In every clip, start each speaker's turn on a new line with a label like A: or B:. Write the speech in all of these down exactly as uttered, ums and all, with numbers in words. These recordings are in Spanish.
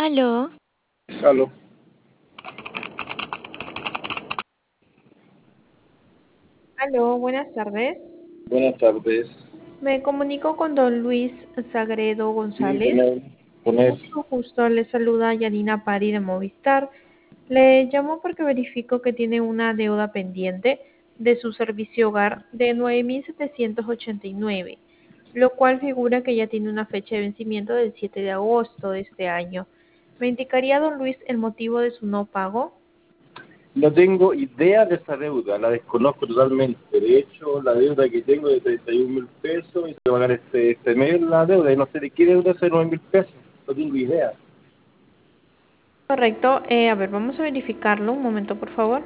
A: Aló.
B: Aló.
C: Aló, buenas tardes.
B: Buenas tardes.
C: Me comunico con don Luis Sagredo
B: Sí,
C: González.
B: con él. Con él.
C: Mucho gusto, le saluda Yanina Pari de Movistar. Le llamo porque verifico que tiene una deuda pendiente de su servicio hogar de nueve mil setecientos ochenta y nueve, lo cual figura que ya tiene una fecha de vencimiento del siete de agosto de este año. ¿Me indicaría, don Luis, el motivo de su no pago?
B: No tengo idea de esa deuda, la desconozco totalmente. De hecho, la deuda que tengo es de treinta y un mil pesos y se va a pagar este, este mes la deuda. Y no sé de qué deuda es de nueve mil pesos. No tengo idea.
C: Correcto. Eh, a ver, vamos a verificarlo. Un momento, por favor.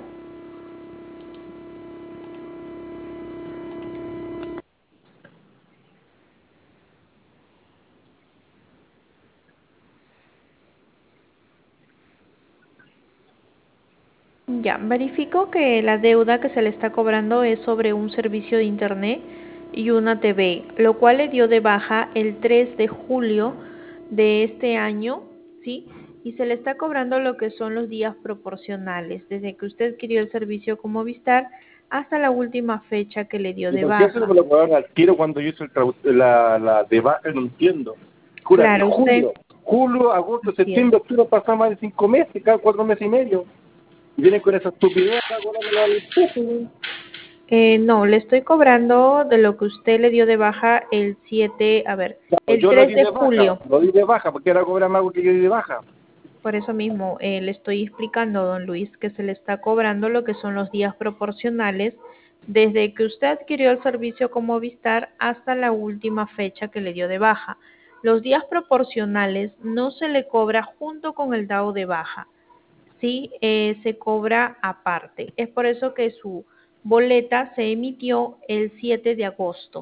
C: Ya, verifico que la deuda que se le está cobrando es sobre un servicio de internet y una T V, lo cual le dio de baja el tres de julio de este año, ¿sí? Y se le está cobrando lo que son los días proporcionales, desde que usted adquirió el servicio con Movistar hasta la última fecha que le dio
B: ¿Y
C: de
B: por qué eso no
C: baja.
B: me lo pagaron al tiro cuando yo hice el trau- la, la de baja? No entiendo. Cura, de
C: Claro, usted,
B: julio. Julio, agosto,
C: así es.
B: septiembre, octubre, pasan más de cinco meses, cada cuatro meses y medio. Y vienen con esa estupidez, cobrándomelo al peso.
C: Eh, no, le estoy cobrando de lo que usted le dio de baja el siete, a ver,
B: Claro,
C: el
B: yo lo
C: tres
B: di
C: de
B: de baja,
C: julio.
B: lo di de baja, porque ahora cobra más que yo di de baja.
C: Por eso mismo, eh, le estoy explicando, don Luis, que se le está cobrando lo que son los días proporcionales desde que usted adquirió el servicio con Movistar hasta la última fecha que le dio de baja. Los días proporcionales no se le cobra junto con el dado de baja, sí, eh, se cobra aparte. Es por eso que su boleta se emitió el siete de agosto.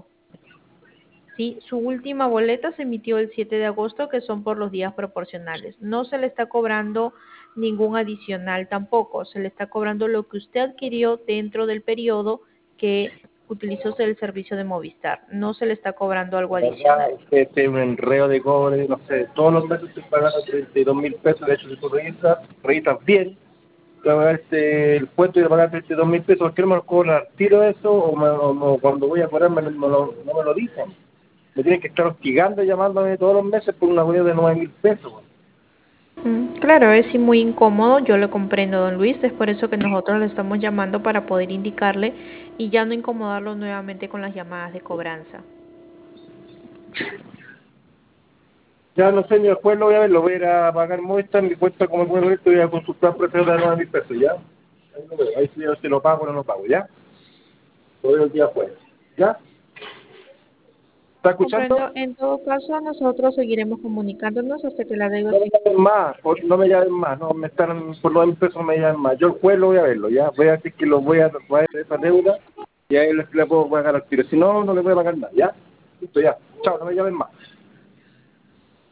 C: Sí, su última boleta se emitió el siete de agosto, que son por los días proporcionales. No se le está cobrando ningún adicional tampoco, se le está cobrando lo que usted adquirió dentro del periodo que utilizó el servicio de Movistar. No se le está cobrando algo
B: La verdad,
C: adicional.
B: este, este es un enredo de cobre, no sé, todos los meses estoy pagando treinta y dos mil pesos, de hecho si tú revisas, revisas bien, te va a pagar este, el puesto y de pagar treinta y dos mil pesos, ¿por qué no me lo cobran al tiro eso? O, me, o me- cuando voy a cobrar me, lo- me lo- no me lo dicen. Me tienen que estar hostigando y llamándome todos los meses por una huella de nueve mil pesos.
C: Mm, Claro, es sí muy incómodo, yo lo comprendo, don Luis, es por eso que nosotros le estamos llamando para poder indicarle y ya no incomodarlo nuevamente con las llamadas de cobranza.
B: Ya no sé, ni después lo voy a ver, lo voy a ir a pagar Movistar, mi cuenta como bueno esto, voy a consultar precios de nueve mil pesos, ¿ya? Ahí lo veo, ahí sí yo si lo pago o no lo pago, ¿ya? Lo veo el día después, ¿ya? ¿Está escuchando?
C: Comprendo, en todo caso nosotros seguiremos comunicándonos hasta que la deuda
B: No me
C: se...
B: llamen más, por, no me llamen más, no me están, por nueve mil pesos no me llamen más. Yo el jueves lo voy a verlo, ¿ya? Voy a decir que lo voy a traer esa deuda y ahí le, le puedo pagar al tiro. Si no, no le voy a pagar nada, ¿ya? Listo, ya. Chao, no me llamen más.